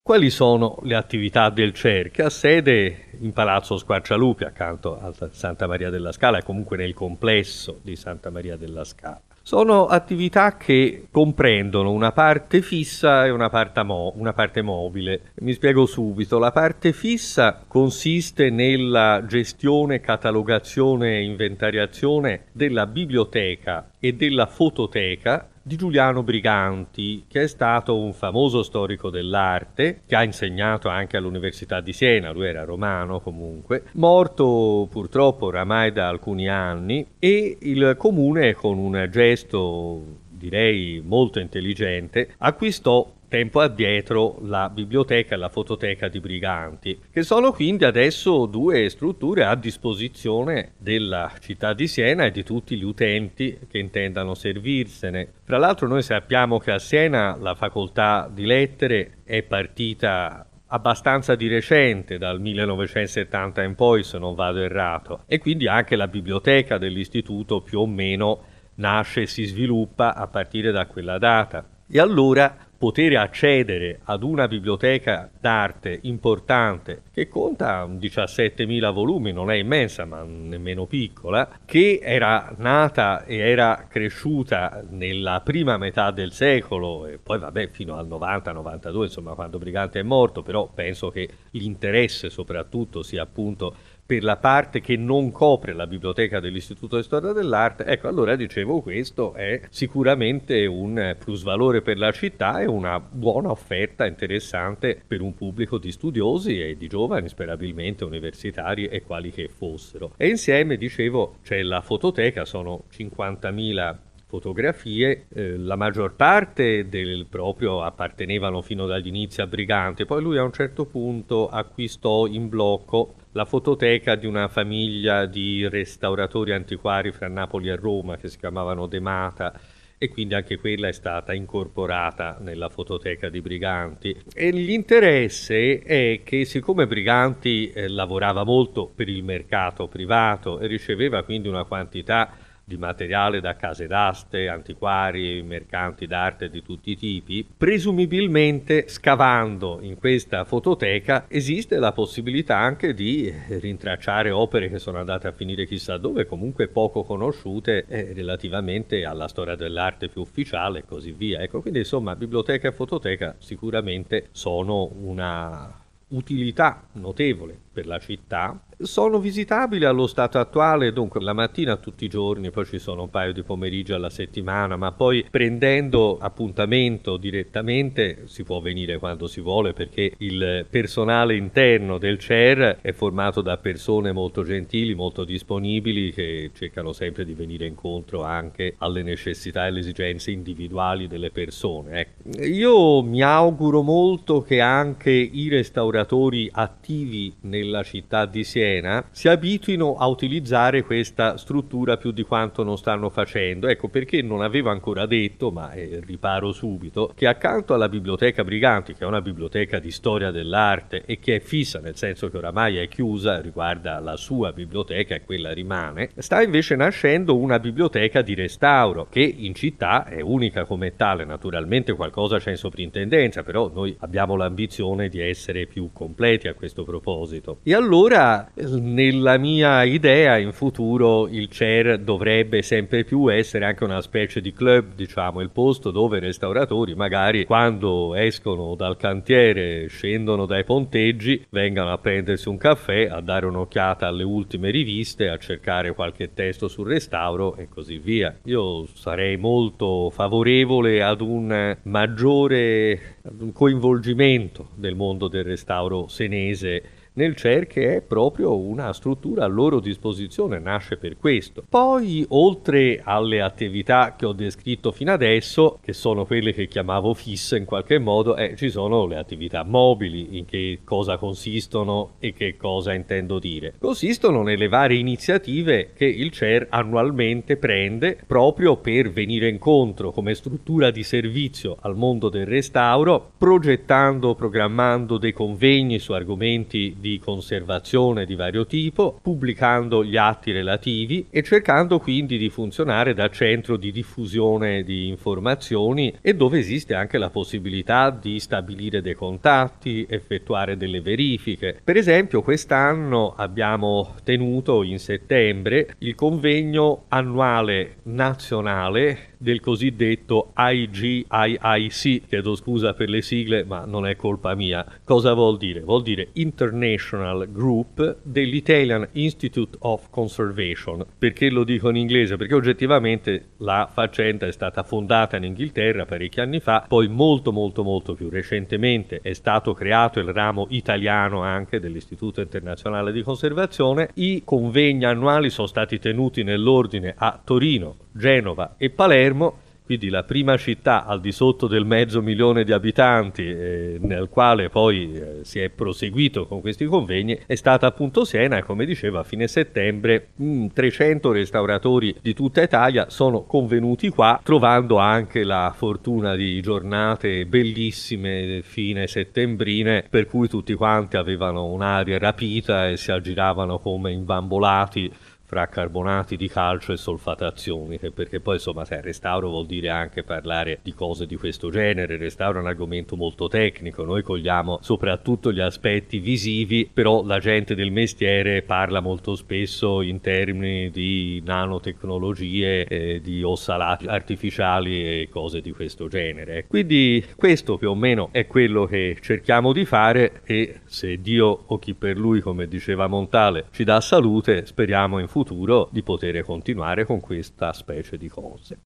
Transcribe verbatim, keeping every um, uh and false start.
Quali sono le attività del C E R, che ha sede in Palazzo Squarcialupi, accanto a Santa Maria della Scala e comunque nel complesso di Santa Maria della Scala? Sono attività che comprendono una parte fissa e una parte, mo- una parte mobile. Mi spiego subito. La parte fissa consiste nella gestione, catalogazione e inventariazione della biblioteca e della fototeca di Giuliano Briganti, che è stato un famoso storico dell'arte, che ha insegnato anche all'Università di Siena, lui era romano comunque, morto purtroppo oramai da alcuni anni, e il comune, con un gesto direi molto intelligente, acquistò tempo addietro la biblioteca e la fototeca di Briganti, che sono quindi adesso due strutture a disposizione della città di Siena e di tutti gli utenti che intendano servirsene. Fra l'altro noi sappiamo che a Siena la facoltà di lettere è partita abbastanza di recente, dal millenovecentosettanta in poi, se non vado errato, e quindi anche la biblioteca dell'istituto più o meno nasce e si sviluppa a partire da quella data. E allora poter accedere ad una biblioteca d'arte importante, che conta diciassettemila volumi, non è immensa ma nemmeno piccola, che era nata e era cresciuta nella prima metà del secolo e poi vabbè fino al novanta novantadue, insomma, quando Briganti è morto, però penso che l'interesse soprattutto sia appunto per la parte che non copre la biblioteca dell'Istituto di Storia dell'Arte. Ecco, allora dicevo, questo è sicuramente un plusvalore per la città e una buona offerta interessante per un pubblico di studiosi e di giovani, sperabilmente universitari e quali che fossero. E insieme, dicevo, c'è la fototeca, sono cinquantamila fotografie, eh, la maggior parte del proprio appartenevano fino dagli inizi a Briganti, poi lui a un certo punto acquistò in blocco la fototeca di una famiglia di restauratori antiquari fra Napoli e Roma che si chiamavano De Mata, e quindi anche quella è stata incorporata nella fototeca di Briganti. E l'interesse è che, siccome Briganti eh, lavorava molto per il mercato privato e riceveva quindi una quantità di materiale da case d'aste, antiquari, mercanti d'arte di tutti i tipi, presumibilmente scavando in questa fototeca esiste la possibilità anche di rintracciare opere che sono andate a finire chissà dove, comunque poco conosciute eh, relativamente alla storia dell'arte più ufficiale e così via. Ecco, quindi insomma biblioteca e fototeca sicuramente sono una utilità notevole per la città. Sono visitabili allo stato attuale, dunque la mattina tutti i giorni, poi ci sono un paio di pomeriggi alla settimana, ma poi prendendo appuntamento direttamente si può venire quando si vuole, perché il personale interno del C E R è formato da persone molto gentili, molto disponibili, che cercano sempre di venire incontro anche alle necessità e alle esigenze individuali delle persone. Ecco. Io mi auguro molto che anche i restauratori attivi nella città di Siena si abituino a utilizzare questa struttura più di quanto non stanno facendo. Ecco perché non avevo ancora detto, ma eh, riparo subito, che accanto alla biblioteca Briganti, che è una biblioteca di storia dell'arte e che è fissa, nel senso che oramai è chiusa, riguarda la sua biblioteca e quella rimane, sta invece nascendo una biblioteca di restauro che in città è unica come tale. Naturalmente qualcosa c'è in soprintendenza, però noi abbiamo l'ambizione di essere più completi a questo proposito. E allora nella mia idea in futuro il C E R dovrebbe sempre più essere anche una specie di club, diciamo, il posto dove i restauratori magari quando escono dal cantiere, scendono dai ponteggi, vengano a prendersi un caffè, a dare un'occhiata alle ultime riviste, a cercare qualche testo sul restauro e così via. Io sarei molto favorevole ad un maggiore ad un coinvolgimento del mondo del restauro senese nel C E R, che è proprio una struttura a loro disposizione, nasce per questo. Poi, oltre alle attività che ho descritto fino adesso, che sono quelle che chiamavo fisse in qualche modo, eh, ci sono le attività mobili. In che cosa consistono e che cosa intendo dire? Consistono nelle varie iniziative che il C E R annualmente prende proprio per venire incontro come struttura di servizio al mondo del restauro, progettando, programmando dei convegni su argomenti di di conservazione di vario tipo, pubblicando gli atti relativi e cercando quindi di funzionare da centro di diffusione di informazioni e dove esiste anche la possibilità di stabilire dei contatti, effettuare delle verifiche. Per esempio, quest'anno abbiamo tenuto in settembre il convegno annuale nazionale del cosiddetto I G I I C, chiedo scusa per le sigle ma non è colpa mia. Cosa vuol dire? Vuol dire International Group dell'Italian Institute of Conservation. Perché lo dico in inglese? Perché oggettivamente la faccenda è stata fondata in Inghilterra parecchi anni fa, poi molto molto molto più recentemente è stato creato il ramo italiano anche dell'Istituto Internazionale di Conservazione. I convegni annuali sono stati tenuti nell'ordine a Torino, Genova e Palermo, quindi la prima città al di sotto del mezzo milione di abitanti eh, nel quale poi eh, si è proseguito con questi convegni è stata appunto Siena e, come dicevo, a fine settembre mh, trecento restauratori di tutta Italia sono convenuti qua, trovando anche la fortuna di giornate bellissime fine settembrine, per cui tutti quanti avevano un'aria rapita e si aggiravano come imbambolati fra carbonati di calcio e solfatazioni, perché poi insomma sai, restauro vuol dire anche parlare di cose di questo genere. Il restauro è un argomento molto tecnico, noi cogliamo soprattutto gli aspetti visivi, però la gente del mestiere parla molto spesso in termini di nanotecnologie, eh, di ossalati artificiali e cose di questo genere. Quindi questo più o meno è quello che cerchiamo di fare e se Dio o chi per lui, come diceva Montale, ci dà salute, speriamo in futuro futuro di poter continuare con questa specie di cose.